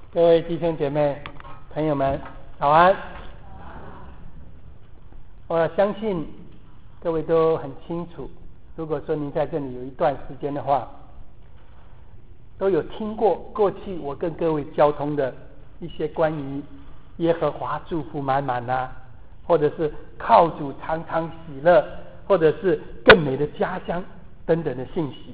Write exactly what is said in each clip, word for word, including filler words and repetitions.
各位弟兄姐妹朋友们早安。我相信各位都很清楚，如果说您在这里有一段时间的话，都有听过过去我跟各位交通的一些关于耶和华祝福满满啊，或者是靠主常常喜乐，或者是更美的家乡等等的信息。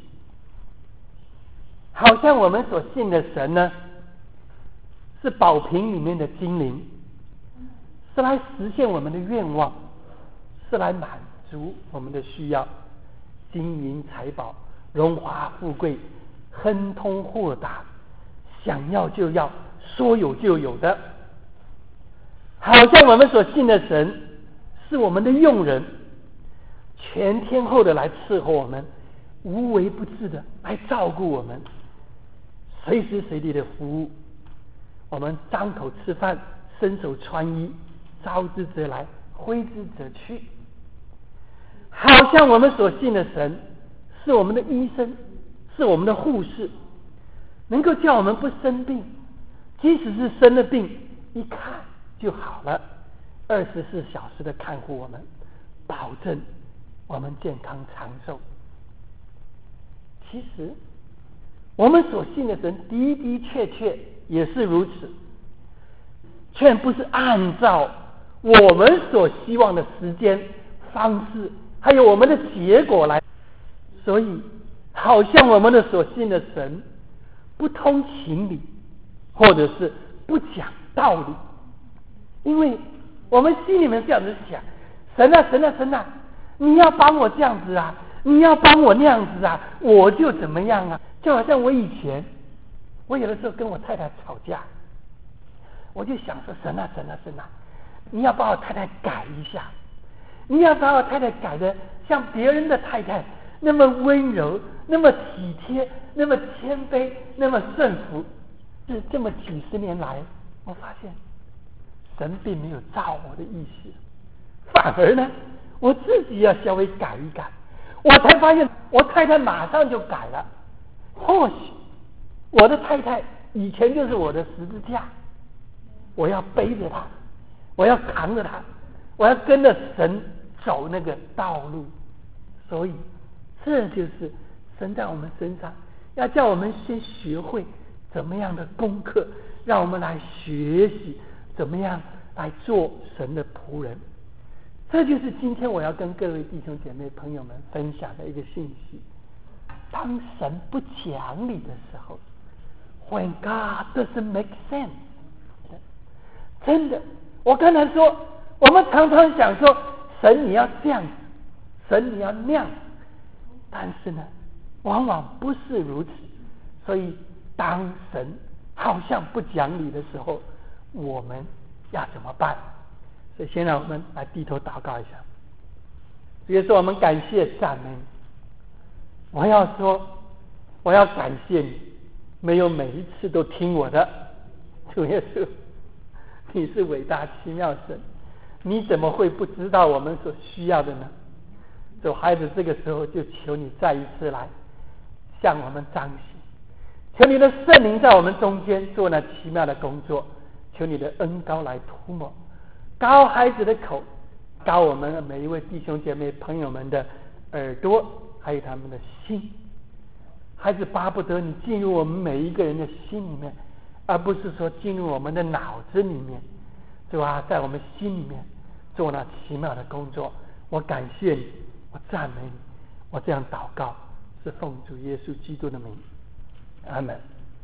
好像我们所信的神呢，是宝瓶里面的精灵，是来实现我们的愿望，是来满足我们的需要，金银财宝、荣华富贵、亨通豁达，想要就要，说有就有的。好像我们所信的神是我们的用人，全天候的来伺候我们，无微不至的来照顾我们，随时随地的服务我们，张口吃饭，伸手穿衣，招之则来，挥之则去。好像我们所信的神是我们的医生，是我们的护士，能够叫我们不生病，即使是生了病，一看就好了，二十四小时的看护我们，保证我们健康长寿。其实我们所信的神的的确确也是如此，却不是按照我们所希望的时间、方式，还有我们的结果来。所以好像我们的所信的神不通情理，或者是不讲道理，因为我们心里面这样子想，神啊神啊神啊，你要帮我这样子啊，你要帮我那样子啊，我就怎么样啊。就好像我以前我有的时候跟我太太吵架，我就想说神啊神啊神啊，你要把我太太改一下，你要把我太太改得像别人的太太那么温柔，那么体贴，那么谦卑，那么顺服。是这么几十年来，我发现神并没有照我的意思，反而呢我自己要稍微改一改，我才发现我太太马上就改了。或许我的太太以前就是我的十字架，我要背着她，我要扛着她，我要跟着神走那个道路。所以这就是神在我们身上要叫我们先学会怎么样的功课，让我们来学习怎么样来做神的仆人。这就是今天我要跟各位弟兄姐妹朋友们分享的一个信息。当神不讲理的时候， When God doesn't make sense， 真的，我刚才说我们常常想说神你要这样，神你要那样，但是呢往往不是如此。所以当神好像不讲理的时候，我们要怎么办？所以现在我们来低头祷告一下。主耶稣，我们感谢赞美你。我要说我要感谢你，没有每一次都听我的。主耶稣，你是伟大奇妙神，你怎么会不知道我们所需要的呢？主孩子，这个时候就求你再一次来向我们彰显，求你的圣灵在我们中间做那奇妙的工作，求你的恩膏来涂抹，膏孩子的口，膏我们每一位弟兄姐妹朋友们的耳朵，还有他们的心。孩子巴不得你进入我们每一个人的心里面，而不是说进入我们的脑子里面，主啊，在我们心里面做那奇妙的工作。我感谢你，我赞美你，我这样祷告是奉主耶稣基督的名，阿们。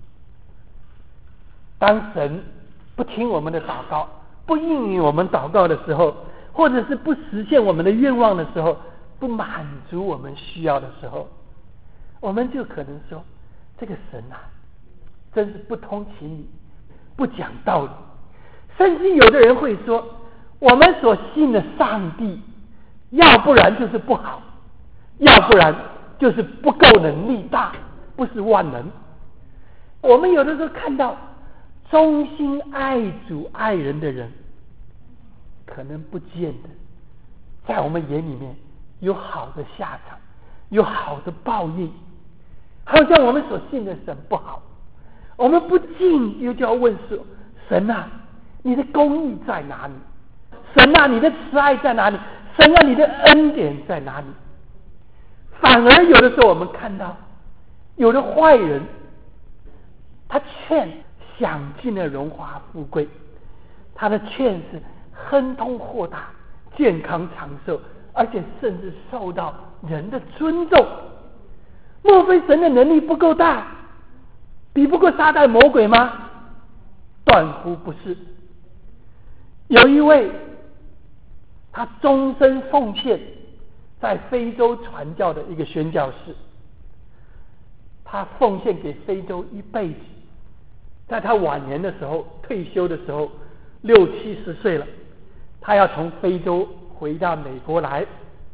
当神不听我们的祷告，不应允我们祷告的时候，或者是不实现我们的愿望的时候，不满足我们需要的时候，我们就可能说这个神啊真是不通情理，不讲道理。甚至有的人会说，我们所信的上帝要不然就是不好，要不然就是不够能力大，不是万能。我们有的时候看到忠心爱主爱人的人，可能不见得在我们眼里面有好的下场，有好的报应。好像我们所信的神不好， 我们不禁又就要问说：神啊，你的公义在哪里？神啊，你的慈爱在哪里？神啊，你的恩典在哪里？反而有的时候我们看到有的坏人，他劝享尽了荣华富贵，他的劝是亨通豁达、健康长寿，而且甚至受到人的尊重。莫非神的能力不够大，比不过撒旦魔鬼吗？断乎不是。有一位他终身奉献在非洲传教的一个宣教士，他奉献给非洲一辈子，在他晚年的时候，退休的时候，六七十岁了，他要从非洲回到美国来，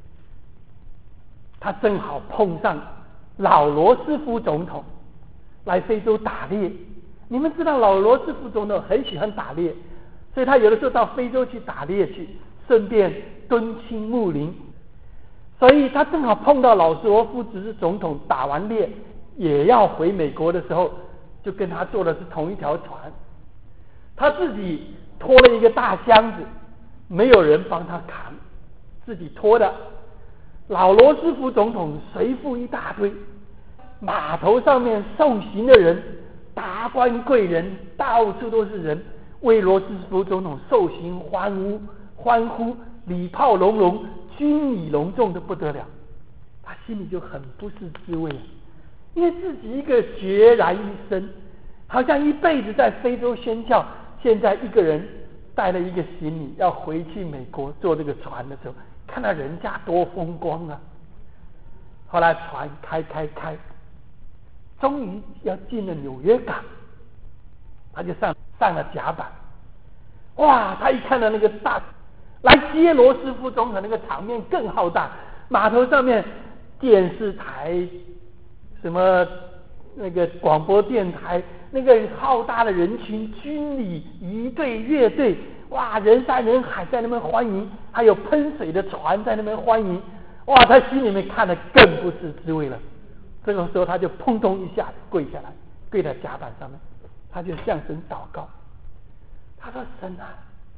他正好碰上老罗斯福总统来非洲打猎。你们知道老罗斯福总统很喜欢打猎，所以他有的时候到非洲去打猎去，顺便敦亲睦邻。所以他正好碰到老罗斯福总统打完猎也要回美国的时候，就跟他坐的是同一条船。他自己拖了一个大箱子，没有人帮他扛，自己拖的。老罗斯福总统随附一大堆，码头上面送行的人，达官贵人，到处都是人，为罗斯福总统受刑欢呼欢呼，礼炮隆隆，军礼隆重的不得了。他心里就很不是滋味，因为自己一个孑然一身，好像一辈子在非洲宣教，现在一个人带了一个行李要回去美国，坐这个船的时候，看到人家多风光啊。后来船开开开，终于要进了纽约港，他就上上了甲板。哇，他一看到那个大来接罗斯福总统那个场面更浩大，码头上面电视台什么那个广播电台，那个浩大的人群，军礼仪队乐队，哇，人山人海在那边欢迎，还有喷水的船在那边欢迎。哇，他心里面看得更不是滋味了。这个时候他就砰咚一下跪下来，跪在甲板上面，他就向神祷告。他说：神啊，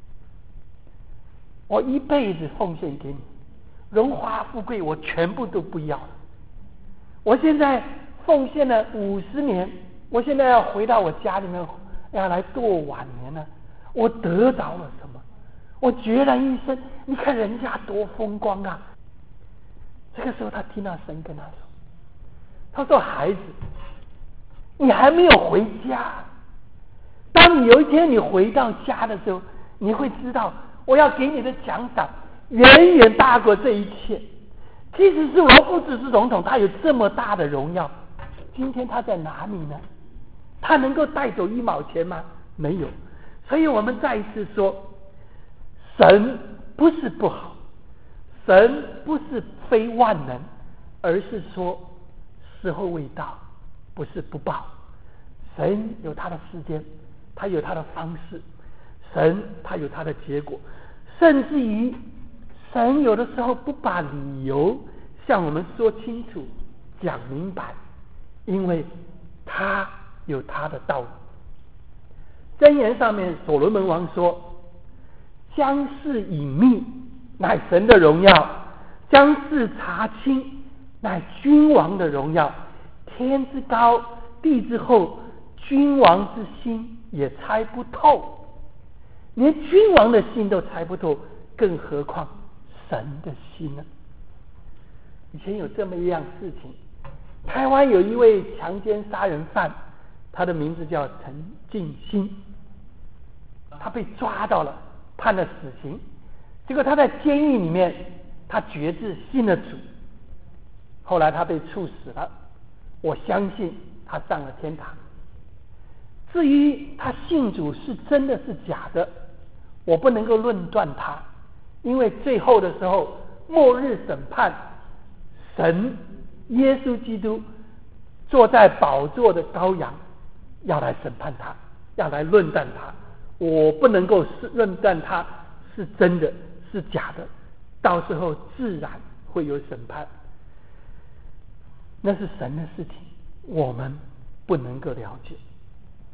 我一辈子奉献给你，荣华富贵我全部都不要了。我现在奉献了五十年，我现在要回到我家里面，要来度晚年了。我得着了什么？我孑然一身，你看人家多风光啊！这个时候他听到神跟他说，他说：孩子，你还没有回家，当你有一天你回到家的时候，你会知道我要给你的奖赏远远大过这一切。即使是罗布兹总统，他有这么大的荣耀，今天他在哪里呢？他能够带走一毛钱吗？没有。所以我们再一次说，神不是不好，神不是非万能，而是说时候未到，不是不报。神有他的时间，他有他的方式，神他有他的结果，甚至于神有的时候不把理由向我们说清楚讲明白，因为他有他的道理。箴言上面所罗门王说，将事隐秘乃神的荣耀，将事查清乃君王的荣耀。天之高地之厚，君王之心也猜不透，连君王的心都猜不透，更何况神的心呢？以前有这么一样事情，台湾有一位强奸杀人犯，他的名字叫陈进兴，他被抓到了，判了死刑。结果他在监狱里面，他决志信了主，后来他被处死了。我相信他上了天堂。至于他信主是真的是假的，我不能够论断他，因为最后的时候，末日审判，神耶稣基督坐在宝座的羔羊要来审判他，要来论断他。我不能够论断他是真的是假的，到时候自然会有审判，那是神的事情，我们不能够了解。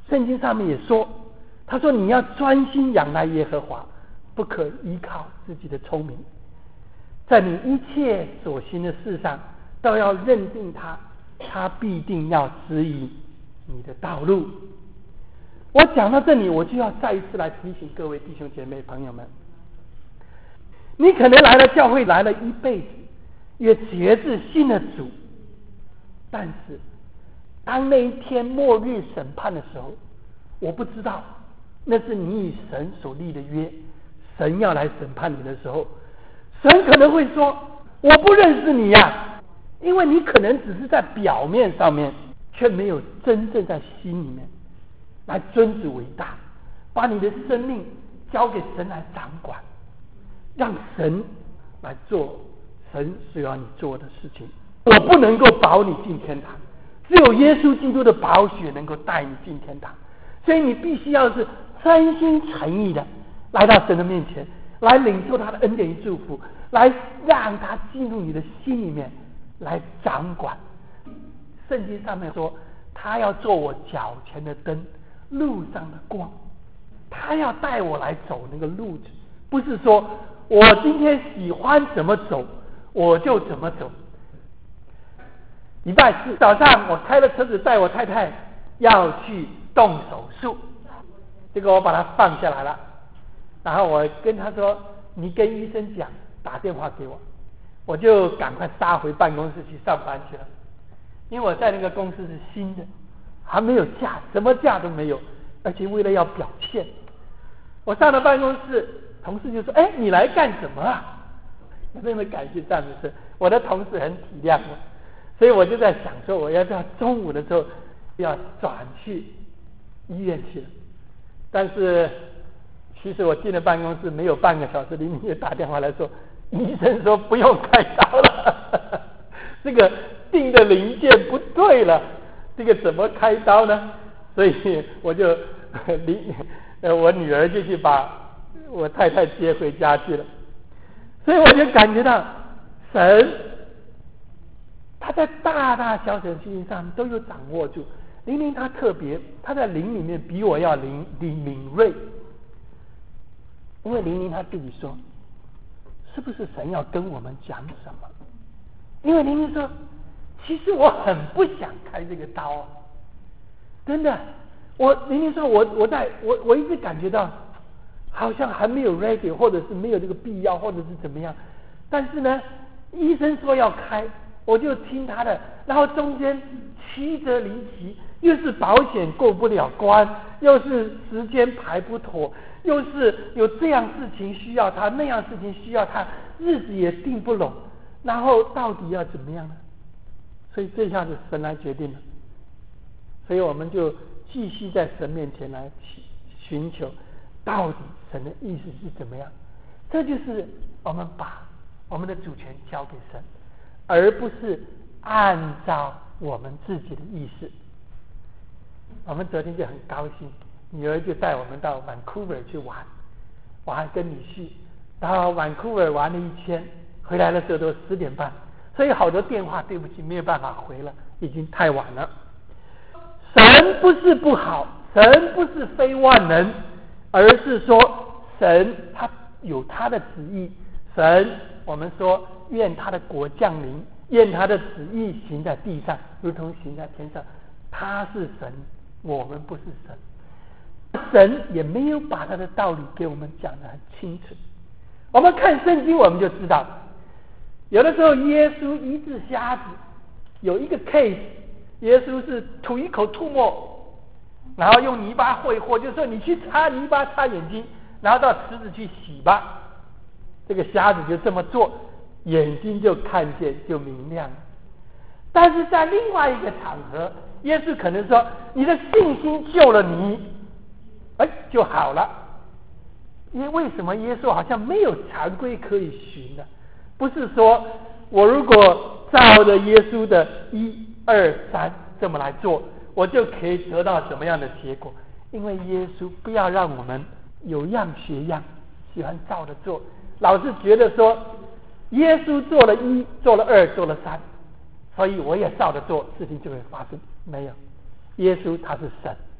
圣经上面也说，他说你要专心仰赖耶和华，不可依靠自己的聪明，在你一切所行的事上都要认定他，他必定要指引你的道路。我讲到这里，我就要再一次来提醒各位弟兄姐妹朋友们，你可能来了教会来了一辈子，也觉知信了主，但是当那一天末日审判的时候，我不知道那是你与神所立的约，神要来审判你的时候，神可能会说我不认识你呀、啊，因为你可能只是在表面上面，却没有真正在心里面来尊主为大，把你的生命交给神来掌管，让神来做神需要你做的事情。我不能够保你进天堂，只有耶稣基督的宝血能够带你进天堂，所以你必须要是真心诚意的来到神的面前，来领受他的恩典与祝福，来让他进入你的心里面来掌管。圣经上面说他要做我脚前的灯，路上的光，他要带我来走那个路子，不是说我今天喜欢怎么走我就怎么走。礼拜四早上我开了车子带我太太要去动手术，结果我把它放下来了，然后我跟他说你跟医生讲，打电话给我，我就赶快杀回办公室去上班去了。因为我在那个公司是新的，还没有假，什么假都没有，而且为了要表现，我上了办公室，同事就说哎，你来干什么啊？我真的感谢赞美神，我的同事很体谅我，所以我就在想说我要不要中午的时候要转去医院去了。但是其实我进了办公室没有半个小时，林明也打电话来说医生说不用开刀了这个定的零件不对了，这个怎么开刀呢？所以我就呃我女儿就去把我太太接回家去了。所以我就感觉到神他在大大小小的事情上都有掌握住。灵灵他特别，他在灵里面比我要灵灵敏锐，因为灵灵他自己说是不是神要跟我们讲什么？因为灵灵说其实我很不想开这个刀啊，真的，我灵灵说我我在我我一直感觉到好像还没有 ready， 或者是没有这个必要，或者是怎么样，但是呢医生说要开，我就听他的，然后中间曲折离奇，又是保险过不了关，又是时间排不妥，又是有这样事情需要他，那样事情需要他，日子也定不拢，然后到底要怎么样呢？所以这下子神来决定了，所以我们就继续在神面前来寻求到底神的意思是怎么样。这就是我们把我们的主权交给神，而不是按照我们自己的意思。我们昨天就很高兴，女儿就带我们到 Vancouver 去玩，我还跟你去到 Vancouver 玩了一天，回来的时候都十点半，所以好多电话对不起没有办法回了，已经太晚了。神不是不好，神不是非万能，而是说神他有他的旨意。神我们说愿他的国降临，愿他的旨意行在地上如同行在天上。他是神，我们不是神，神也没有把他的道理给我们讲得很清楚。我们看圣经我们就知道，有的时候耶稣医治瞎子，有一个 case， 耶稣是吐一口吐沫，然后用泥巴和一和，就说你去擦泥巴擦眼睛，然后到池子去洗吧。这个瞎子就这么做，眼睛就看见就明亮了。但是在另外一个场合，耶稣可能说你的信心救了你，哎就好了。因为为什么耶稣好像没有常规可以循呢？不是说我如果照着耶稣的一二三这么来做，我就可以得到什么样的结果。因为耶稣不要让我们有样学样，喜欢照着做，老是觉得说耶稣做了一做了二做了三，所以我也照着做，事情就会发生。没有，耶稣他是神，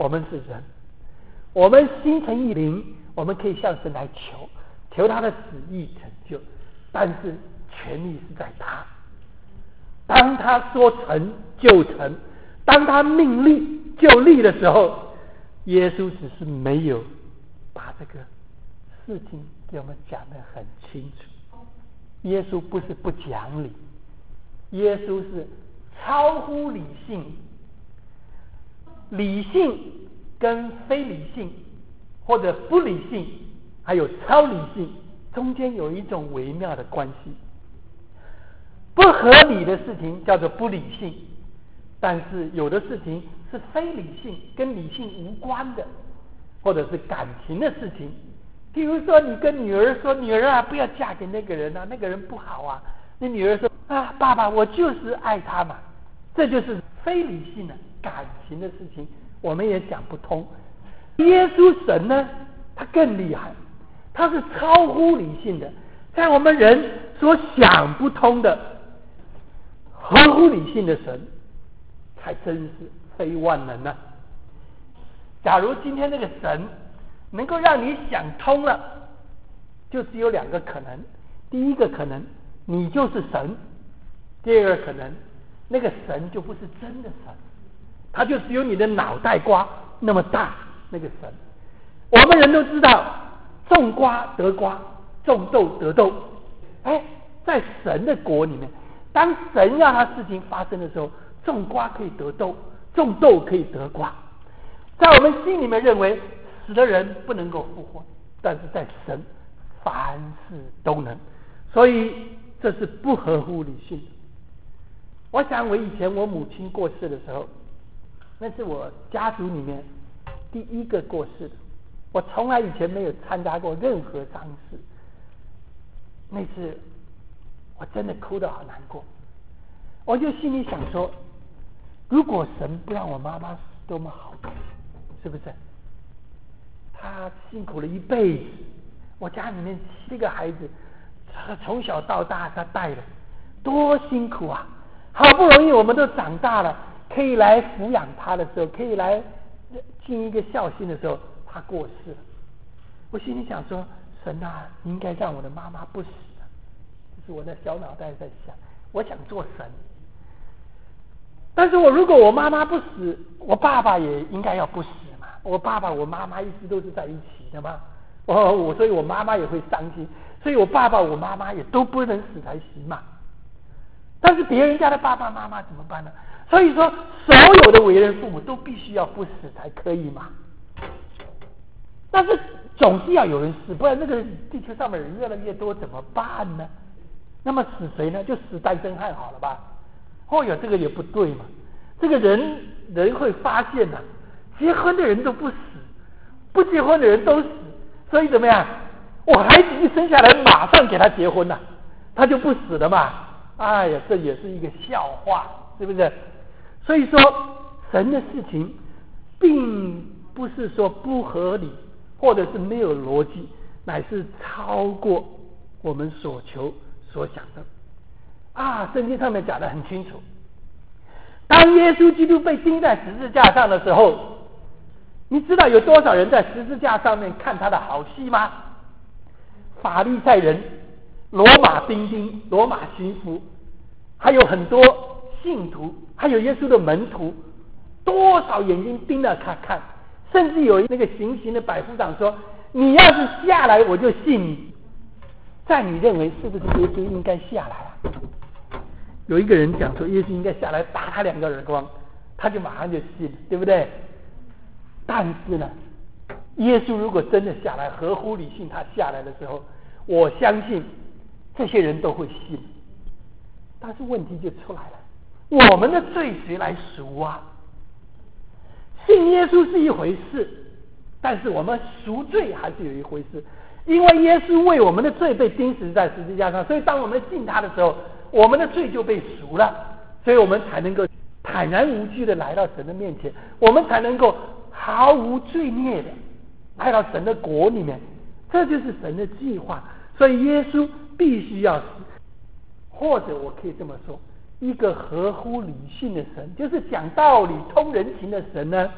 我们是人，我们心诚意灵，我们可以向神来求，求他的旨意成就，但是权力是在他。当他说成就成，当他命立就立的时候，耶稣只是没有把这个事情给我们讲得很清楚。耶稣不是不讲理，耶稣是超乎理性。理性跟非理性或者不理性还有超理性中间有一种微妙的关系。不合理的事情叫做不理性，但是有的事情是非理性跟理性无关的，或者是感情的事情。比如说你跟女儿说，女儿啊，不要嫁给那个人啊，那个人不好啊，那女儿说啊，爸爸我就是爱他嘛，这就是非理性的感情的事情，我们也讲不通。耶稣神呢，他更厉害，他是超乎理性的，在我们人所想不通的合乎理性的神，才真是非万能啊。假如今天那个神能够让你想通了，就只有两个可能。第一个可能，你就是神；第二个可能，那个神就不是真的神，他就只有你的脑袋瓜那么大。那个神，我们人都知道，种瓜得瓜，种豆得豆。哎，在神的国里面，当神让他事情发生的时候，种瓜可以得豆，种豆可以得瓜。在我们心里面认为死的人不能够复活，但是在神凡事都能，所以这是不合乎理性的。我想我以前我母亲过世的时候，那是我家族里面第一个过世的，我从来以前没有参加过任何丧事。那次我真的哭得好难过，我就心里想说，如果神不让我妈妈死多么好，是不是？她辛苦了一辈子，我家里面七个孩子，从小到大她带了，多辛苦啊！好不容易我们都长大了，可以来抚养她的时候，可以来尽一个孝心的时候，她过世了。我心里想说，神啊，你应该让我的妈妈不死的。这是我的小脑袋在想，我想做神。但是我如果我妈妈不死，我爸爸也应该要不死嘛。我爸爸我妈妈一直都是在一起的嘛，我我所以我妈妈也会伤心，所以我爸爸我妈妈也都不能死才行嘛。但是别人家的爸爸妈妈怎么办呢？所以说所有的为人父母都必须要不死才可以嘛。但是总是要有人死，不然那个地球上面人越来越多怎么办呢？那么死谁呢？就死单身汉好了吧。哦哟，这个也不对嘛。这个人人会发现呐、啊，结婚的人都不死，不结婚的人都死，所以怎么样？我孩子一生下来马上给他结婚了、啊，他就不死了嘛。哎呀，这也是一个笑话，是不是？所以说神的事情并不是说不合理或者是没有逻辑，乃是超过我们所求所想的啊。圣经上面讲得很清楚，当耶稣基督被钉在十字架上的时候，你知道有多少人在十字架上面看他的好戏吗？法利赛人、罗马兵丁、罗马巡抚，还有很多信徒，还有耶稣的门徒，多少眼睛盯着他看，甚至有那个行刑的百夫长说，你要是下来我就信你。在你认为是不是耶稣应该下来啊？有一个人讲说耶稣应该下来打他两个耳光，他就马上就信了，对不对？但是呢，耶稣如果真的下来，合乎理性他下来的时候，我相信这些人都会信。但是问题就出来了，我们的罪谁来赎啊？信耶稣是一回事，但是我们赎罪还是有一回事。因为耶稣为我们的罪被钉死在十字架上，所以当我们信他的时候，我们的罪就被赎了，所以我们才能够坦然无惧的来到神的面前，我们才能够毫无罪孽的来到神的国里面。这就是神的计划，所以耶稣必须要死。或者我可以这么说，一个合乎理性的神，就是讲道理通人情的神呢，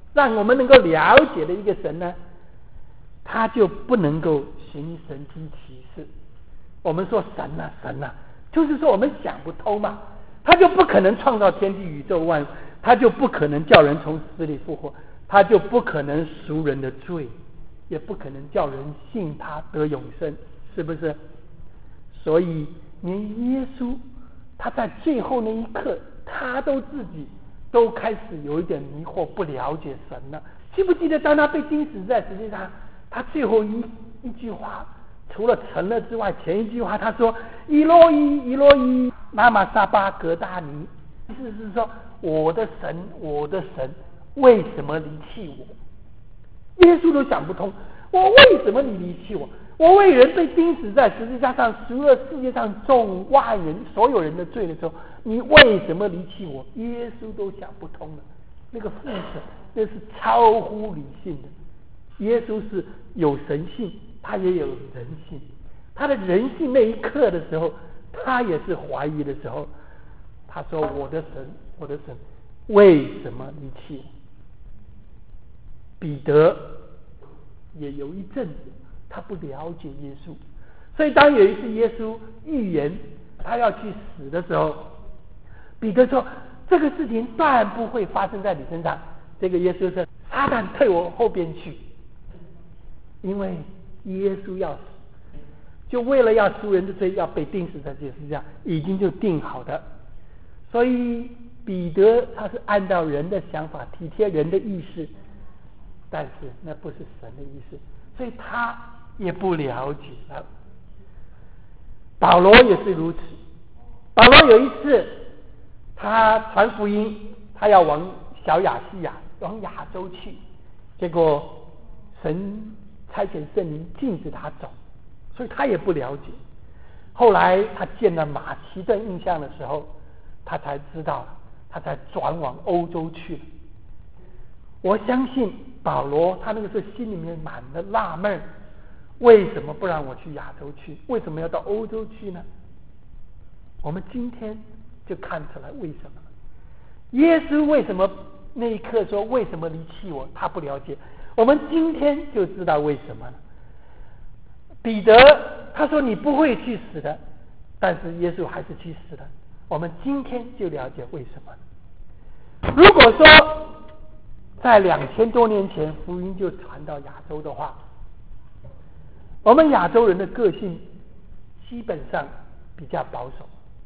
让我们能够了解的一个神呢，他就不能够行神迹奇事。我们说神啊神啊，就是说我们想不通嘛，他就不可能创造天地宇宙万物，他就不可能叫人从死里复活，他就不可能赎人的罪，也不可能叫人信他得永生，是不是？所以连耶稣他在最后那一刻，他都自己都开始有一点迷惑，不了解神了。记不记得当他被钉死在十字架，他最后一一句话，除了成了之外，前一句话他说以洛伊以洛伊拉玛撒巴格大尼，意思是说我的神我的神为什么离弃我？耶稣都想不通，我为什么你离弃我？我为人被钉死在十字架上，赎了世界上众万人所有人的罪的时候，你为什么离弃我？耶稣都想不通了。那个父神那是超乎理性的，耶稣是有神性，他也有人性。他的人性那一刻的时候，他也是怀疑的时候，他说我的神我的神为什么离弃我？彼得也有一阵子他不了解耶稣，所以当有一次耶稣预言他要去死的时候，彼得说这个事情断不会发生在你身上。这个耶稣说撒旦退我后边去，因为耶稣要死，就为了要赎人的罪要被钉死在这个十字架，已经就定好的。所以彼得他是按照人的想法体贴人的意思，但是那不是神的意思，所以他也不了解了。保罗也是如此，保罗有一次他传福音，他要往小亚细亚往亚洲去，结果神差遣圣灵禁止他走，所以他也不了解。后来他见了马其顿印象的时候，他才知道，他才转往欧洲去了。我相信保罗他那个时候心里面满了纳闷，为什么不让我去亚洲去？为什么要到欧洲去呢？我们今天就看出来为什么了。耶稣为什么那一刻说为什么离弃我？他不了解。我们今天就知道为什么了。彼得他说你不会去死的，但是耶稣还是去死的。我们今天就了解为什么。如果说在两千多年前福音就传到亚洲的话，我们亚洲人的个性基本上比较保守，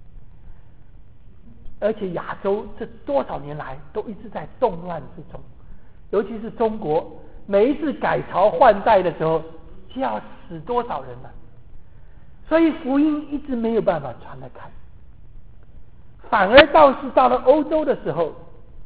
而且亚洲这多少年来都一直在动乱之中，尤其是中国，每一次改朝换代的时候就要死多少人了，所以福音一直没有办法传得开。反而倒是到了欧洲的时候，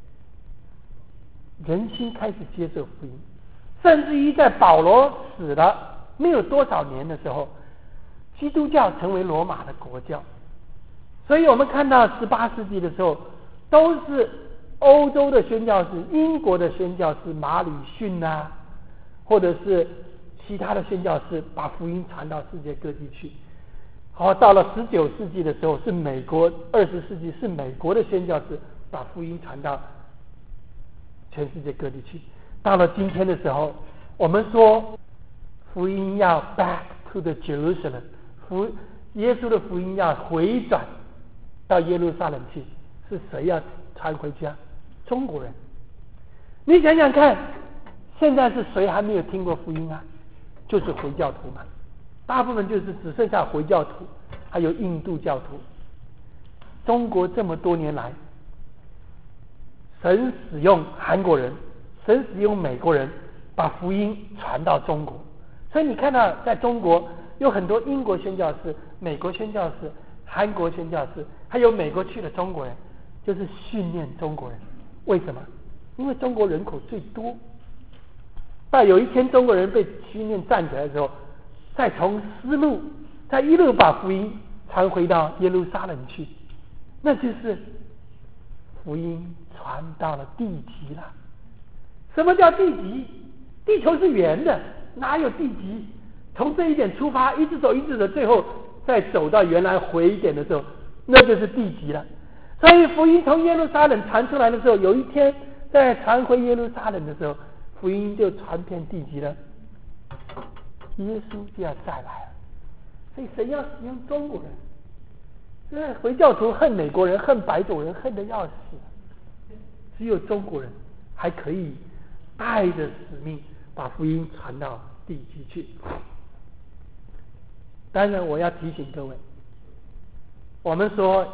人心开始接受福音，甚至于在保罗死了没有多少年的时候，基督教成为罗马的国教。所以我们看到十八世纪的时候，都是欧洲的宣教士，英国的宣教士马里逊啊，或者是其他的宣教士把福音传到世界各地去。好，到了十九世纪的时候，是美国，二十世纪是美国的宣教士把福音传到全世界各地去。到了今天的时候，我们说福音要 back to the Jerusalem， 福耶稣的福音要回转到耶路撒冷去，是谁要传回去啊？中国人。你想想看，现在是谁还没有听过福音啊？就是回教徒嘛，大部分就是只剩下回教徒，还有印度教徒。中国这么多年来，神使用韩国人，神使用美国人，把福音传到中国。所以你看到在中国有很多英国宣教士、美国宣教士、韩国宣教士，还有美国去的中国人，就是训练中国人。为什么？因为中国人口最多。到有一天中国人被训练站起来的时候，再从丝路再一路把福音传回到耶路撒冷去，那就是福音传到了地极了。什么叫地极？地球是圆的，哪有地极？从这一点出发，一直走一直走，最后再走到原来回一点的时候，那就是地极了。所以福音从耶路撒冷传出来的时候，有一天在传回耶路撒冷的时候，福音就传遍地极了，耶稣就要再来了。所以神要使用中国人，因为回教徒恨美国人，恨白种人，恨得要死，只有中国人还可以带着使命把福音传到地极去。当然我要提醒各位，我们说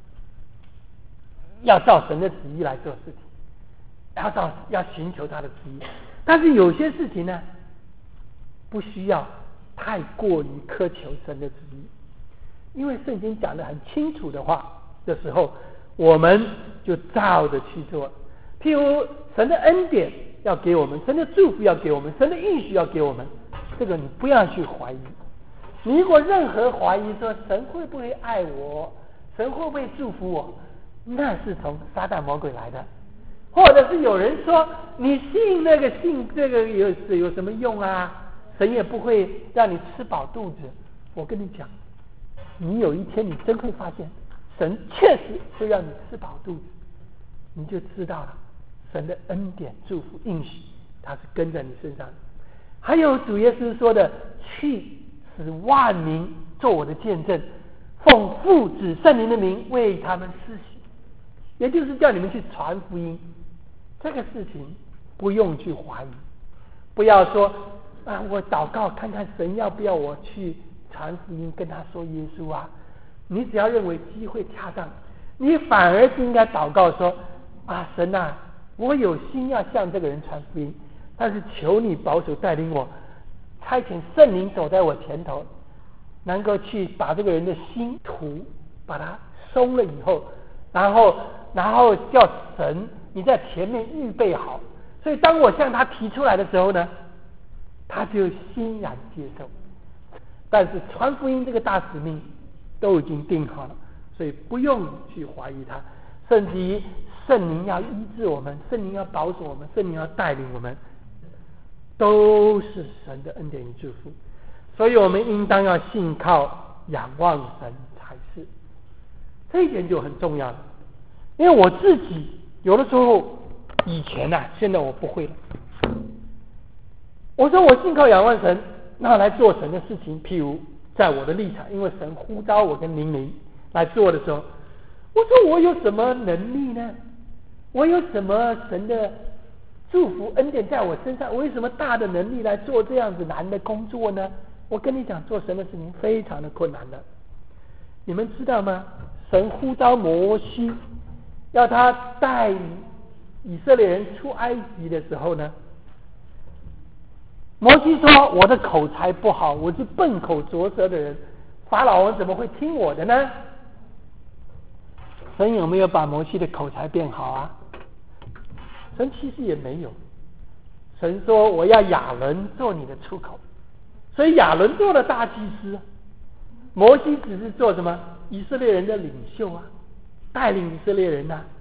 要照神的旨意来做事情，要照要寻求他的旨意，但是有些事情呢，不需要太过于苛求神的旨意，因为圣经讲得很清楚的话的时候，我们就照着去做。譬如神的恩典要给我们，神的祝福要给我们，神的应许要给我们，这个你不要去怀疑。你如果任何怀疑说神会不会爱我，神会不会祝福我，那是从撒旦魔鬼来的。或者是有人说你信那个信这个有有什么用啊，神也不会让你吃饱肚子。我跟你讲，你有一天你真会发现神确实会让你吃饱肚子，你就知道了神的恩典祝福应许它是跟在你身上的。还有主耶稣说的，去使万民做我的见证，奉父子圣灵的名为他们施洗，也就是叫你们去传福音。这个事情不用去怀疑，不要说啊，我祷告看看神要不要我去传福音跟他说耶稣啊。你只要认为机会恰当，你反而是应该祷告说啊，神啊，我有心要向这个人传福音，但是求你保守带领我，差遣圣灵走在我前头，能够去把这个人的心土把它松了以后，然后然后叫神你在前面预备好，所以当我向他提出来的时候呢，他就欣然接受。但是传福音这个大使命都已经定好了，所以不用去怀疑他，甚至于圣灵要医治我们，圣灵要保守我们，圣灵要带领我们，都是神的恩典与祝福。所以我们应当要信靠仰望神才是，这一点就很重要了。因为我自己有的时候以前啊，现在我不会了。我说我信靠仰望神，那来做神的事情，譬如在我的立场，因为神呼召我跟灵灵来做的时候，我说我有什么能力呢？我有什么神的祝福恩典在我身上？我有什么大的能力来做这样子难的工作呢？我跟你讲，做神的事情非常的困难的。你们知道吗？神呼召摩西要他带以色列人出埃及的时候呢，摩西说我的口才不好，我是笨口拙舌的人，法老王怎么会听我的呢？神有没有把摩西的口才变好啊？神其实也没有。神说我要亚伦做你的出口，所以亚伦做了大祭司，摩西只是做什么？以色列人的领袖啊，带领以色列人啊。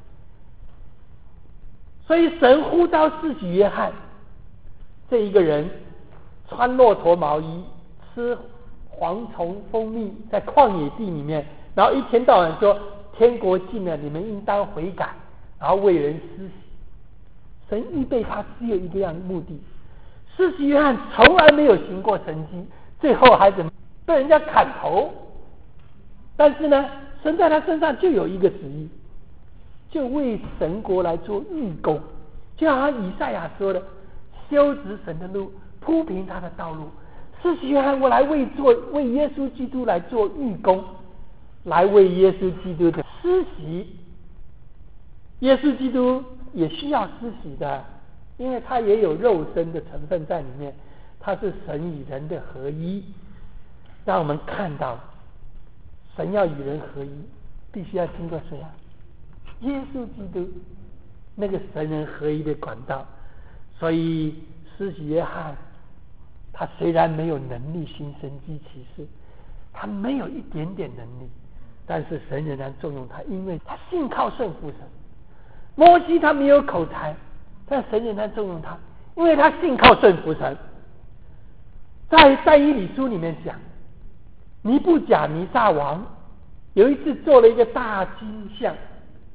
所以神呼召施洗约翰这一个人，穿骆驼毛衣，吃蝗虫蜂蜜，在旷野地里面，然后一天到晚说天国近了，你们应当悔改，然后为人施洗。神预备他只有一个样的目的。施洗约翰从来没有行过神迹，最后还怎么被人家砍头？但是呢，神在他身上就有一个旨意，就为神国来做预工，就好像以赛亚说的，修直神的路，铺平他的道路。施洗约翰，我来为做为耶稣基督来做预工，来为耶稣基督的施洗。耶稣基督也需要施洗的，因为他也有肉身的成分在里面，他是神与人的合一。让我们看到神要与人合一，必须要经过谁啊？耶稣基督，那个神人合一的管道。所以施洗约翰他虽然没有能力行神迹奇事，他没有一点点能力，但是神仍然重用他，因为他信靠顺服神。摩西他没有口才，但神仍然重用他，因为他信靠顺服神。在但以理书里面讲，尼布甲尼撒王有一次做了一个大金像，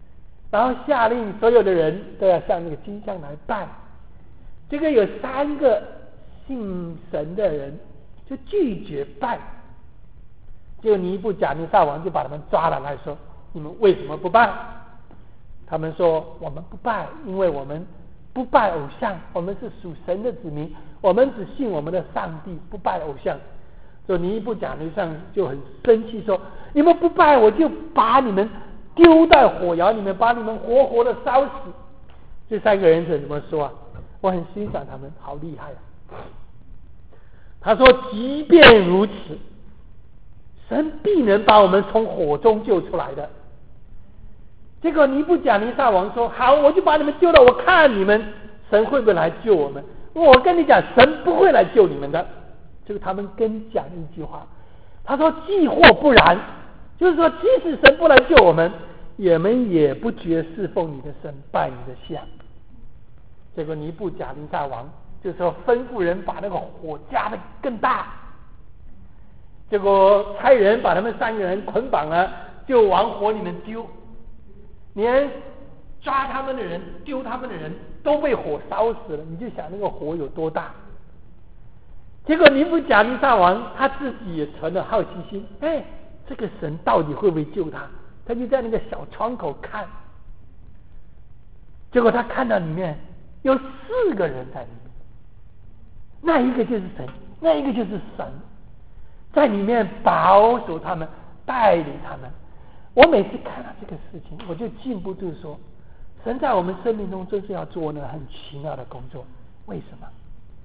然后下令所有的人都要向那个金像来拜。这个有三个信神的人就拒绝拜，结果尼布甲尼撒王就把他们抓了来说：你们为什么不拜？他们说：我们不拜，因为我们不拜偶像，我们是属神的子民，我们只信我们的上帝，不拜偶像。所以尼布甲尼撒就很生气说：你们不拜，我就把你们丢在火窑里面，把你们活活的烧死。这三个人怎么说啊？我很欣赏他们，好厉害啊！他说：即便如此，神必能把我们从火中救出来的。结果尼布甲尼撒王说：好，我就把你们丢了，我看你们神会不会来救我们。我跟你讲，神不会来救你们的。这个他们跟讲一句话，他说：既或不然，就是说即使神不来救我们，我们也不绝侍奉你的神，拜你的像。结果尼布甲尼撒王就说吩咐人把那个火加得更大，结果差人把他们三个人捆绑了，就往火里面丢，连抓他们的人丢他们的人都被火烧死了。你就想那个火有多大。结果尼布甲尼撒王他自己也存了好奇心，哎，这个神到底会不会救他？他就在那个小窗口看，结果他看到里面有四个人在里面，那一个就是神，那一个就是神，在里面保守他们，带领他们。我每次看到这个事情，我就禁不住说，神在我们生命中真是要做呢很奇妙的工作。为什么？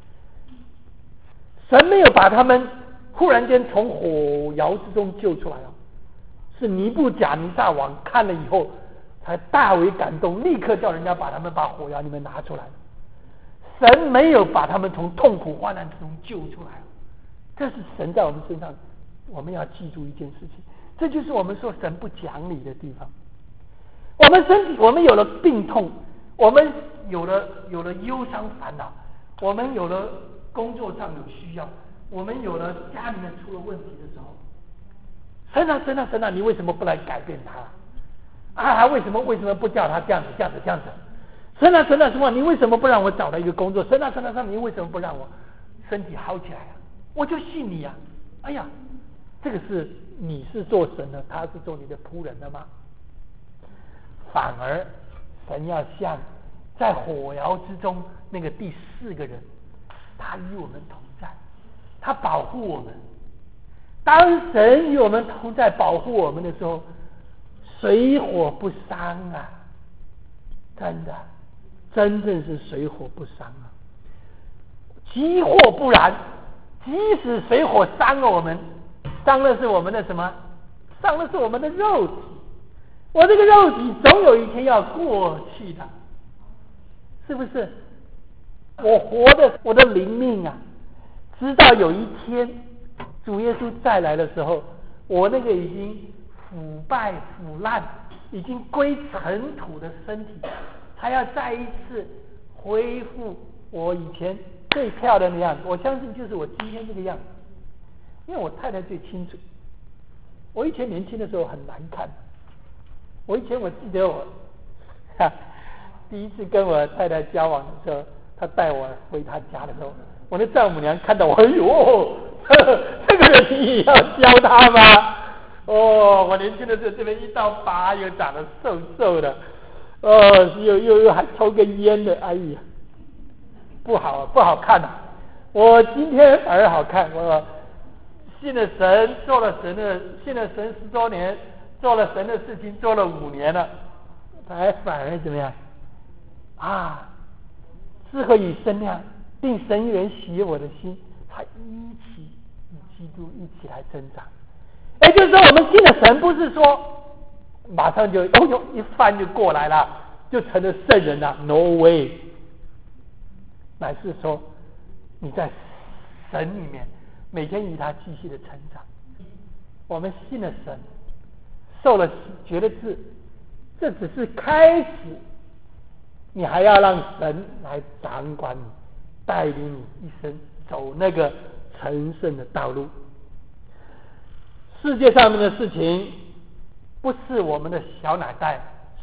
神没有把他们忽然间从火窑之中救出来哦，是尼布甲尼撒王看了以后才大为感动，立刻叫人家把他们把火窑里面拿出来。神没有把他们从痛苦患难之中救出来，这是神在我们身上，我们要记住一件事情，这就是我们说神不讲理的地方。我们身体，我们有了病痛，我们有了有了忧伤烦恼，我们有了工作上有需要，我们有了家里面出了问题的时候，神啊神啊神啊，你为什么不来改变他啊？为什么为什么不叫他这样子这样子这样子？神啊神啊神啊，你为什么不让我找到一个工作？神啊神啊神啊，你为什么不让我身体好起来啊？我就信你啊！哎呀，这个是你是做神的，他是做你的仆人的吗？反而神要像在火窑之中那个第四个人，他与我们同在，他保护我们。当神与我们同在保护我们的时候，水火不伤啊，真的真正是水火不伤啊。即或不然，即使水火伤了我们，伤的是我们的什么？伤的是我们的肉体。我这个肉体总有一天要过去的，是不是？我活的我的灵命啊，直到有一天主耶稣再来的时候，我那个已经腐败腐烂已经归尘土的身体，他要再一次恢复我以前最漂亮的样子。我相信就是我今天这个样子，因为我太太最清楚，我以前年轻的时候很难看。我以前我记得我哈第一次跟我太太交往的时候，她带我回她家的时候，我的丈母娘看到我，哎呦，这个人你也要教他吗？哦，我年轻的时候这边一道疤，又长得瘦瘦的，哦，又又又还抽根烟的，哎呀，不好不好看啊！我今天反而好看，我信了神，做了神的，信了神十多年。做了神的事情，做了五年了，才反而怎么样啊？智慧与身量，令神与人喜悦我的心，他一起与基督一起来增长。也就是说，我们信了神，不是说马上就哦哟一翻就过来了，就成了圣人了 ，no way， 乃是说你在神里面每天与他继续的成长。我们信了神。受了觉的字，这只是开始，你还要让神来掌管你，带领你一生走那个成圣的道路。世界上面的事情不是我们的小脑袋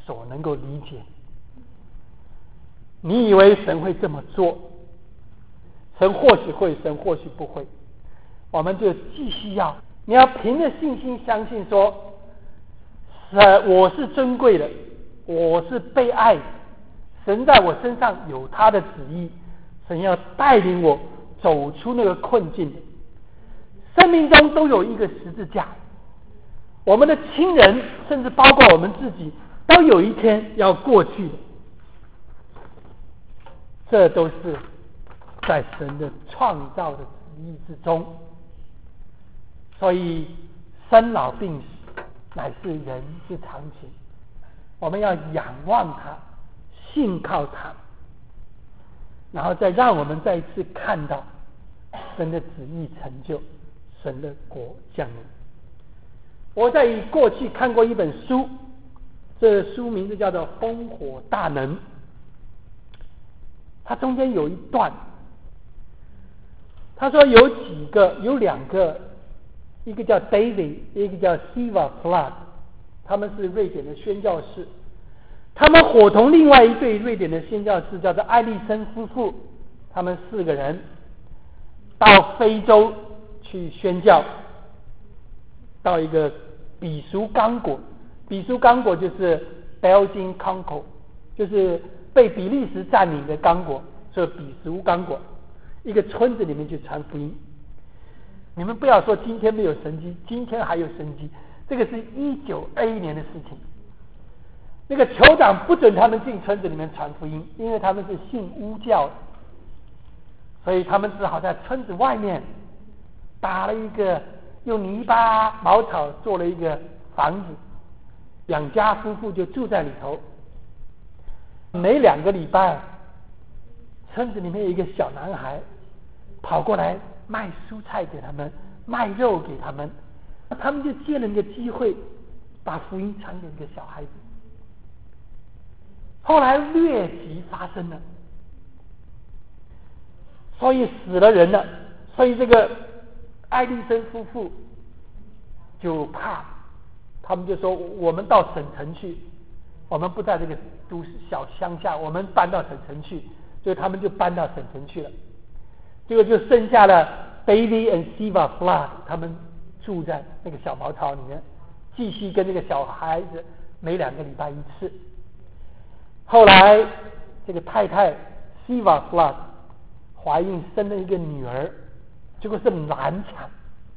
所能够理解。你以为神会这么做，神或许会，神或许不会，我们就继续要，你要凭着信心相信说，呃，我是尊贵的，我是被爱的，神在我身上有他的旨意，神要带领我走出那个困境。生命中都有一个十字架，我们的亲人甚至包括我们自己都有一天要过去的，这都是在神的创造的旨意之中。所以生老病死乃是人之常情，我们要仰望他，信靠他，然后再让我们再一次看到神的旨意成就，神的国降临。我在过去看过一本书，这书名字叫做《烽火大能》，它中间有一段，他说有几个有两个，一个叫 David， 一个叫 Siva Flood， 他们是瑞典的宣教士，他们伙同另外一对瑞典的宣教士叫做艾利森夫妇，他们四个人到非洲去宣教，到一个比苏刚果，比苏刚果就是 Belgian Congo， 就是被比利时占领的刚果，所以比苏刚果一个村子里面去传福音。你们不要说今天没有神迹，今天还有神迹。这个是一九二一年的事情，那个酋长不准他们进村子里面传福音，因为他们是信巫教的，所以他们只好在村子外面打了一个用泥巴茅草做了一个房子，两家夫妇就住在里头。每两个礼拜，村子里面有一个小男孩跑过来卖蔬菜给他们，卖肉给他们，他们就借了一个机会把福音传给一个小孩子。后来疟疾发生了，所以死了人了，所以这个爱丽森夫妇就怕，他们就说我们到省城去，我们不在这个都市小乡下，我们搬到省城去，所以他们就搬到省城去了。结果就剩下了 Bailey and Siva Flood， 他们住在那个小茅草里面，继续跟那个小孩子每两个礼拜一次。后来这个太太 Siva Flood 怀孕生了一个女儿，结果是难产，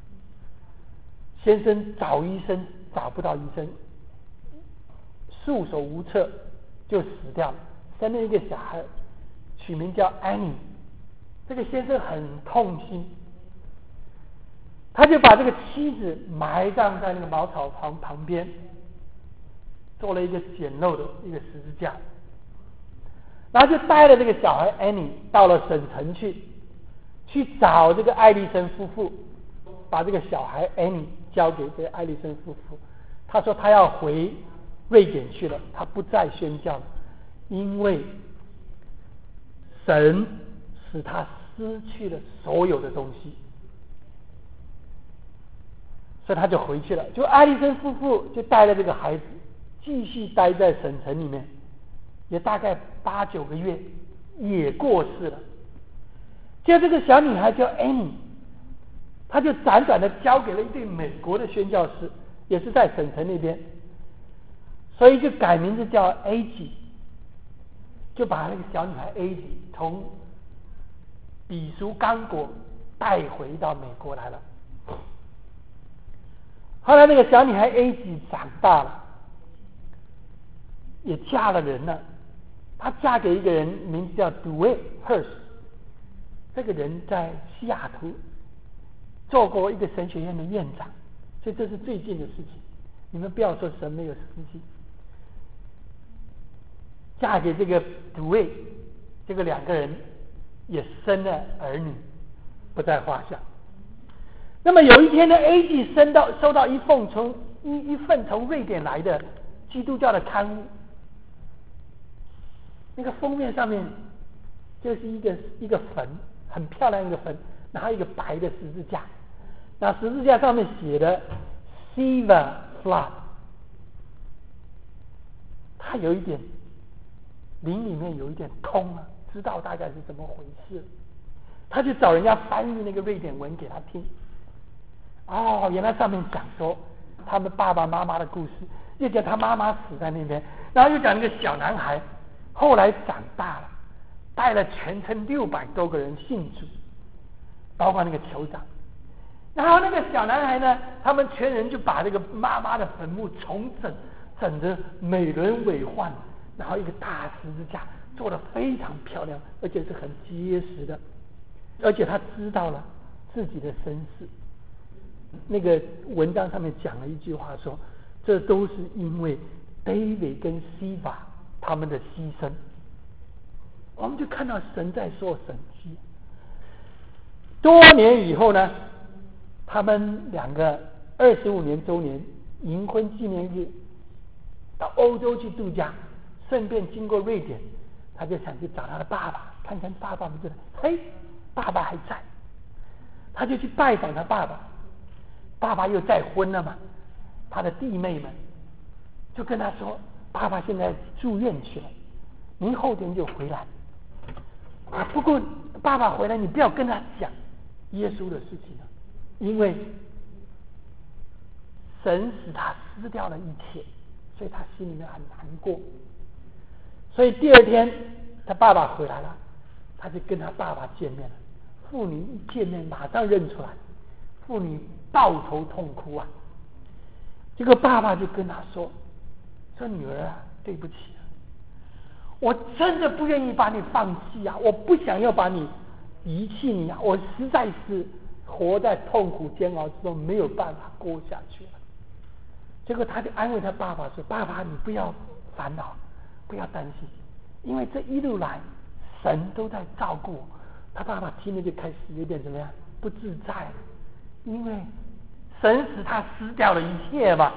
先生找医生找不到医生，束手无策就死掉了，生了一个小孩，取名叫 Annie。这个先生很痛心，他就把这个妻子埋葬在那个茅草旁旁边，做了一个简陋的一个十字架，然后就带了这个小孩 Annie 到了省城去，去找这个艾利森夫妇，把这个小孩 Annie 交给这个艾利森夫妇。他说他要回瑞典去了，他不再宣教了，因为神使他失去了所有的东西，所以他就回去了。就艾利森夫妇就带了这个孩子继续待在省城里面，也大概八九个月，也过世了。就这个小女孩叫 Annie， 她就辗转的交给了一对美国的宣教士，也是在省城那边，所以就改名字叫 A.G， 就把那个小女孩 A.G 从比苏刚果带回到美国来了。后来那个小女孩 A.G 长大了，也嫁了人了，她嫁给一个人，名字叫 Dewey Hurst， 这个人在西雅图做过一个神学院的院长，所以这是最近的事情，你们不要说神没有实际。嫁给这个 Dewey， 这个两个人也生了儿女，不在话下。那么有一天呢 ，A G 收到收到一封从一一份从瑞典来的基督教的刊物，那个封面上面就是一个一个坟，很漂亮一个坟，然后一个白的十字架，那十字架上面写的 Siva Flood， 他有一点灵里面有一点通了，知道大概是怎么回事，他就找人家翻译那个瑞典文给他听。哦，原来上面讲说他们爸爸妈妈的故事，又讲他妈妈死在那边，然后又讲那个小男孩后来长大了，带了全村六百多个人信主，包括那个酋长。然后那个小男孩呢，他们全人就把这个妈妈的坟墓重整，整得美轮美奂，然后一个大十字架做得非常漂亮，而且是很结实的，而且他知道了自己的身世。那个文章上面讲了一句话说，这都是因为 David 跟 Siva 他们的牺牲。我们就看到神在做神迹。多年以后呢，他们两个二十五年周年银婚纪念日到欧洲去度假，顺便经过瑞典，他就想去找他的爸爸，看看爸爸不在，嘿，爸爸还在，他就去拜访他爸爸。爸爸又再婚了嘛，他的弟妹们就跟他说，爸爸现在住院去了，您后天就回来啊。不过爸爸回来你不要跟他讲耶稣的事情了，因为神使他失掉了一切，所以他心里面很难过。所以第二天他爸爸回来了，他就跟他爸爸见面了。父女一见面马上认出来，妇女抱头痛哭啊。这个爸爸就跟他说，说女儿啊，对不起啊，我真的不愿意把你放弃啊，我不想要把你遗弃你啊，我实在是活在痛苦煎熬之中，没有办法过下去了。结果他就安慰他爸爸说，爸爸你不要烦恼，不要担心，因为这一路来神都在照顾我。他爸爸听了就开始有点怎么样，不自在了，因为神使他失掉了一切嘛。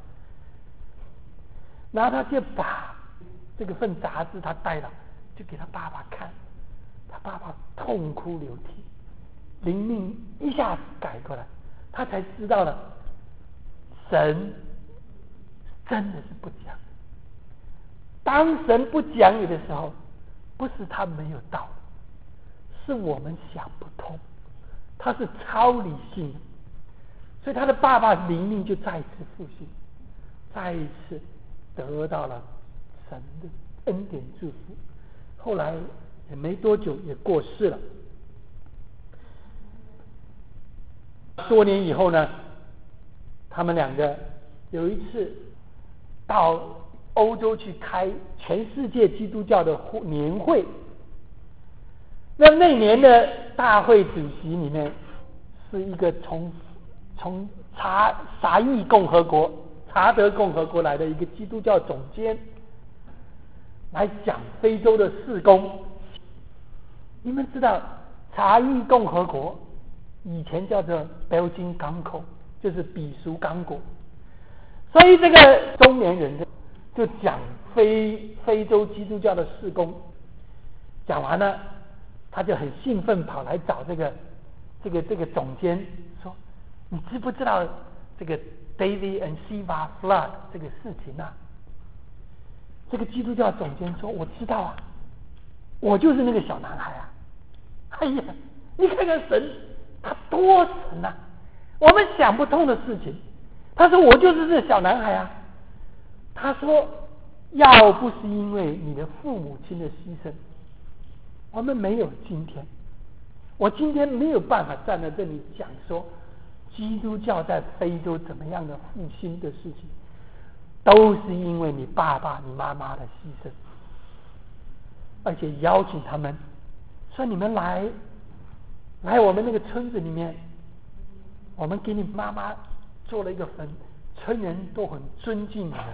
然后他就把这个份杂志他带了，就给他爸爸看，他爸爸痛哭流涕，灵命一下子改过来，他才知道了神真的是不讲。当神不讲理的时候，不是他没有道理，是我们想不通，他是超理性的。所以他的爸爸灵命就再一次复兴，再一次得到了神的恩典祝福。后来也没多久也过世了。多年以后呢，他们两个有一次到欧洲去开全世界基督教的年会。那那年的大会主席里面是一个从从查查义共和国查德共和国来的一个基督教总监，来讲非洲的事工。你们知道查义共和国以前叫做 Belgian Congo， 就是比属刚果。所以这个中年人就讲非非洲基督教的事工，讲完了他就很兴奋跑来找这个这个这个总监说，你知不知道这个 David and Siva Flood 这个事情啊？这个基督教总监说，我知道啊，我就是那个小男孩啊。哎呀，你看看神他多神啊，我们想不通的事情，他说我就是这个小男孩啊。他说要不是因为你的父母亲的牺牲，我们没有今天。我今天没有办法站在这里讲说基督教在非洲怎么样的复兴的事情，都是因为你爸爸你妈妈的牺牲。而且邀请他们说，你们来来我们那个村子里面，我们给你妈妈做了一个坟，村人都很尊敬你们。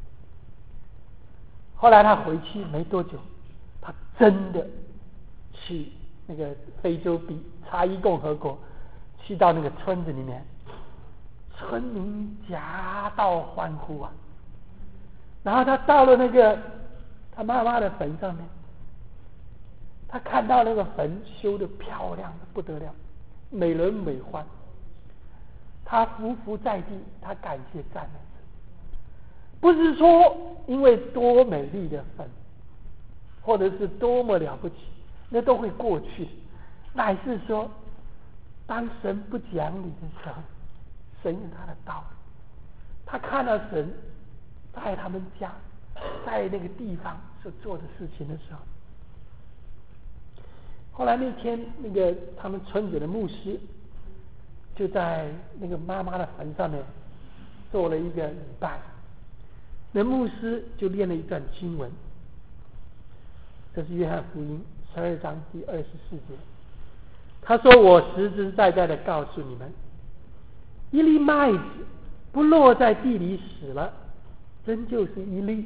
后来他回去没多久，他真的去那个非洲比查伊共和国，去到那个村子里面，村民夹道欢呼啊。然后他到了那个他妈妈的坟上面，他看到那个坟修得漂亮的不得了，美轮美奂。他匍匐在地，他感谢赞美神。 不是说因为多美丽的坟，或者是多么了不起，那都会过去，乃是说当神不讲理的时候，神有他的道理。他看到神在他们家，在那个地方所做的事情的时候，后来那天那个他们村子的牧师就在那个妈妈的坟上面做了一个礼拜，那牧师就念了一段经文，这是约翰福音十二章第二十四节。他说：我实实在在的告诉你们，一粒麦子不落在地里死了，真就是一粒；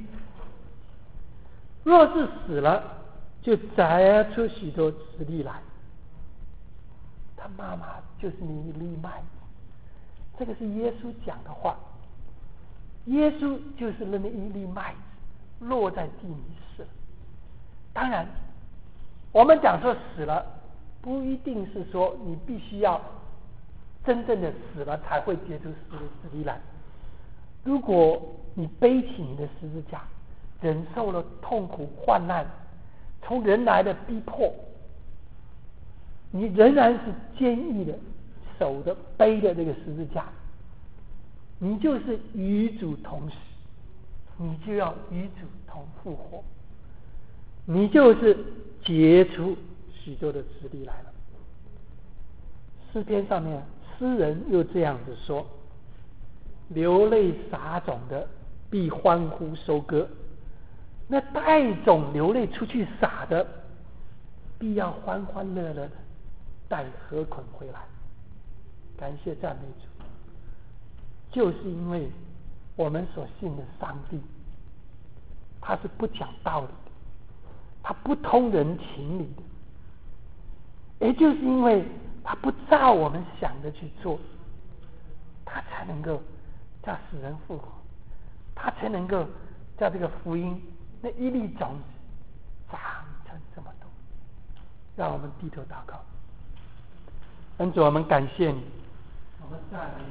若是死了，就摘出许多子粒来。他妈妈就是你一粒麦子，这个是耶稣讲的话。耶稣就是那么一粒麦子落在地里死了。当然我们讲说死了，不一定是说你必须要真正的死了才会结出死的子粒来。如果你背起你的十字架，忍受了痛苦患难，从人来的逼迫，你仍然是坚毅的守的背的这个十字架，你就是与主同死，你就要与主同复活，你就是结出许多的子粒来了。诗篇上面诗人又这样子说：流泪撒种的必欢呼收割，那带种流泪出去撒的必要欢欢乐乐的带禾捆回来。感谢赞美主，就是因为我们所信的上帝他是不讲道理的，他不通人情理的，也就是因为他不照我们想的去做，他才能够叫死人复活，他才能够叫这个福音那一粒种子长成这么多。让我们低头祷告。恩主，我们感谢你，我们赞美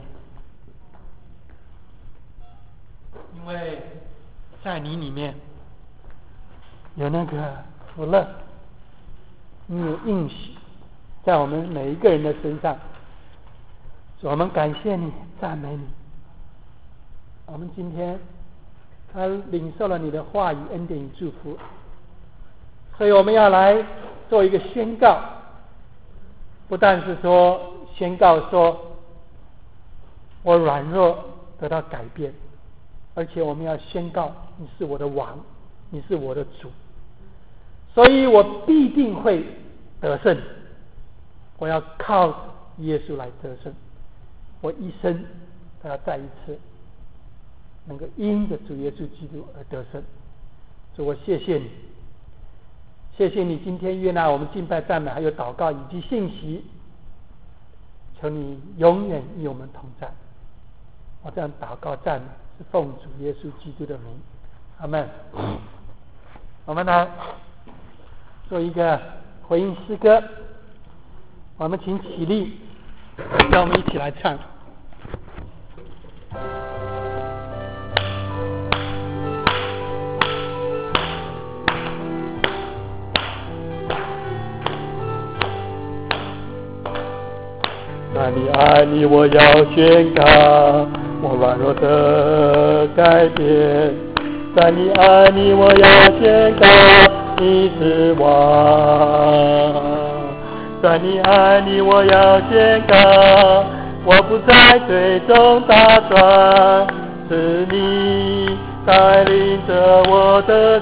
你，因为在你里面有那个福乐，你有应许在我们每一个人的身上。我们感谢你，赞美你。我们今天他领受了你的话语、恩典与祝福，所以我们要来做一个宣告，不但是说宣告说我软弱得到改变，而且我们要宣告你是我的王，你是我的主，所以我必定会得胜。我要靠耶稣来得胜，我一生都要再一次能够因着主耶稣基督而得胜。主，我谢谢你，谢谢你今天悦纳我们敬拜赞美还有祷告以及信息，求你永远与我们同在。我这样祷告赞美是奉主耶稣基督的名，阿们。我们来做一个回应诗歌，我们请起立，让我们一起来唱。在你爱里我要宣告我软弱的改变，在你爱里我要宣告你是王，在你爱里我要宣告我不再最终打转，是你带领着我的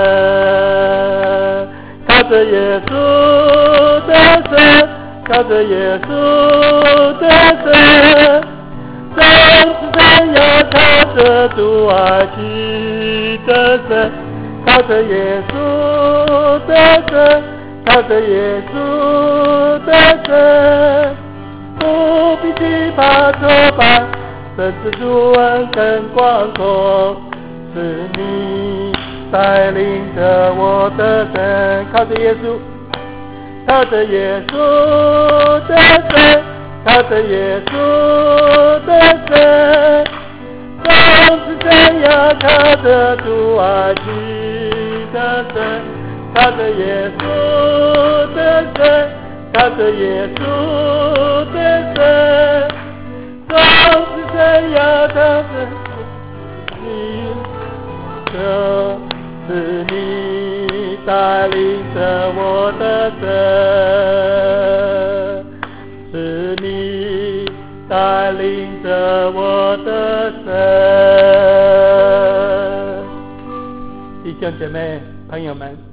神，靠着耶稣的神，靠着耶稣的神，生死生要靠着主爱去的神，靠着耶稣的神，靠着耶稣的神，不必惧怕挫败，甚至主恩更广阔，是你带领着我的神，靠着耶稣，靠着耶稣的神，靠着耶稣的神，生死生要他的主啊基的神，他的耶稣的神，他的耶稣的神，总是这样的神，你这是你带领着我的神，是你带领着我的神。弟兄姐妹朋友们，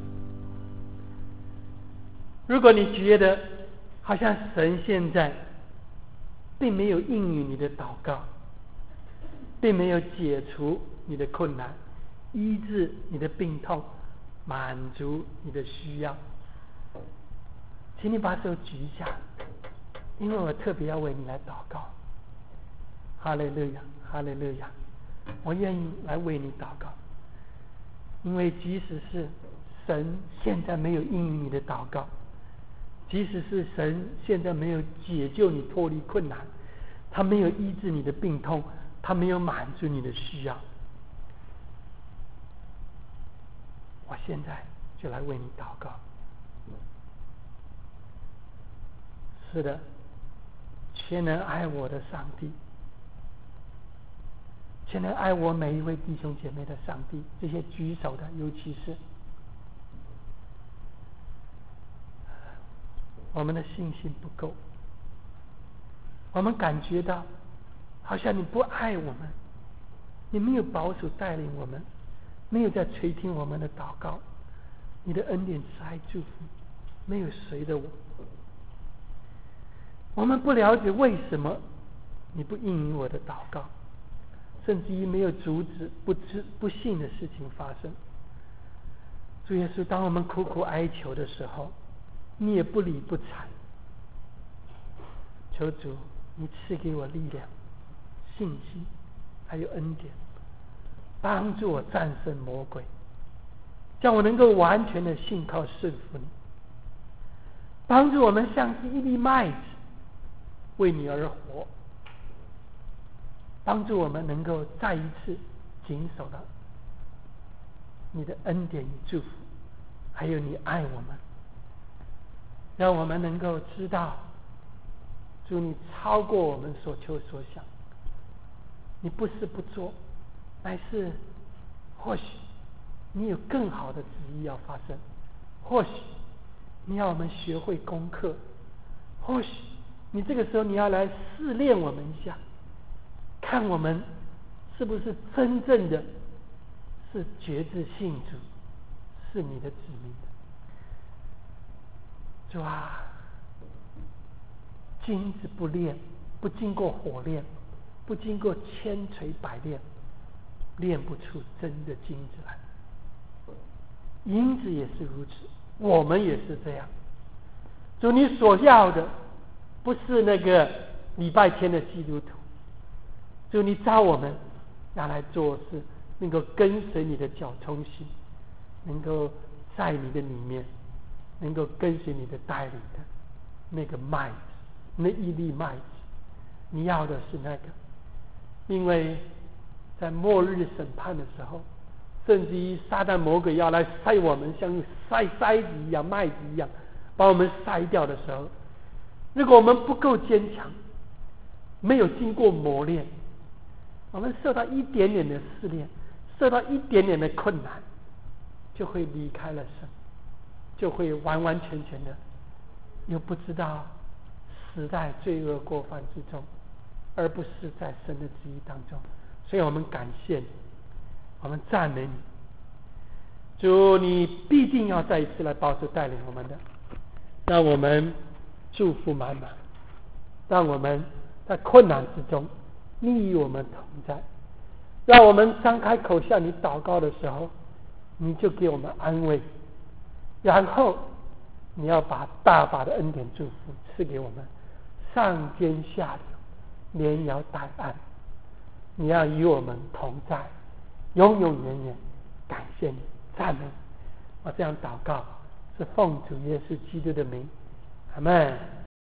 如果你觉得好像神现在并没有应允你的祷告，并没有解除你的困难，医治你的病痛，满足你的需要，请你把手举一下，因为我特别要为你来祷告。哈利路亚，哈利路亚，我愿意来为你祷告，因为即使是神现在没有应允你的祷告，即使是神现在没有解救你脱离困难，他没有医治你的病痛，他没有满足你的需要，我现在就来为你祷告。是的，全能爱我的上帝，全能爱我每一位弟兄姐妹的上帝，这些举手的，尤其是我们的信心不够，我们感觉到好像你不爱我们，你没有保守带领我们，没有在垂听我们的祷告，你的恩典慈爱祝福没有随着我，我们不了解为什么你不应允我的祷告，甚至于没有阻止不知不幸的事情发生。主耶稣，当我们苦苦哀求的时候，你也不理不睬。求主你赐给我力量、信心还有恩典，帮助我战胜魔鬼，叫我能够完全的信靠顺服你，帮助我们像是一粒麦子为你而活，帮助我们能够再一次谨守了你的恩典与祝福，还有你爱我们，让我们能够知道主你超过我们所求所想，你不是不做，乃是或许你有更好的旨意要发生，或许你要我们学会功课，或许你这个时候你要来试炼我们一下，看我们是不是真正的是决志信主，是你的子民的。主啊，金子不炼，不经过火炼，不经过千锤百炼，炼不出真的金子来。银子也是如此，我们也是这样。主，你所要的不是那个礼拜天的基督徒，主，你召我们要来做事，能够跟随你的脚冲行，能够在你的里面，能够跟随你的带领的那个麦子，那一粒麦子，你要的是那个。因为在末日审判的时候，甚至于撒旦魔鬼要来筛我们，像筛筛子一样、麦子一样把我们筛掉的时候，如果我们不够坚强，没有经过磨练，我们受到一点点的试炼，受到一点点的困难，就会离开了神，就会完完全全的又不知道死在罪恶过犯之中，而不是在神的旨意当中。所以我们感谢你，我们赞美你，主，你必定要再一次来保守带领我们的，让我们祝福满满，让我们在困难之中你与我们同在，让我们张开口向你祷告的时候，你就给我们安慰，然后你要把大把的恩典祝福赐给我们，上尖下流，连摇带按，你要与我们同在，永永远远。感谢你，赞美你。我这样祷告是奉主耶稣基督的名，阿们。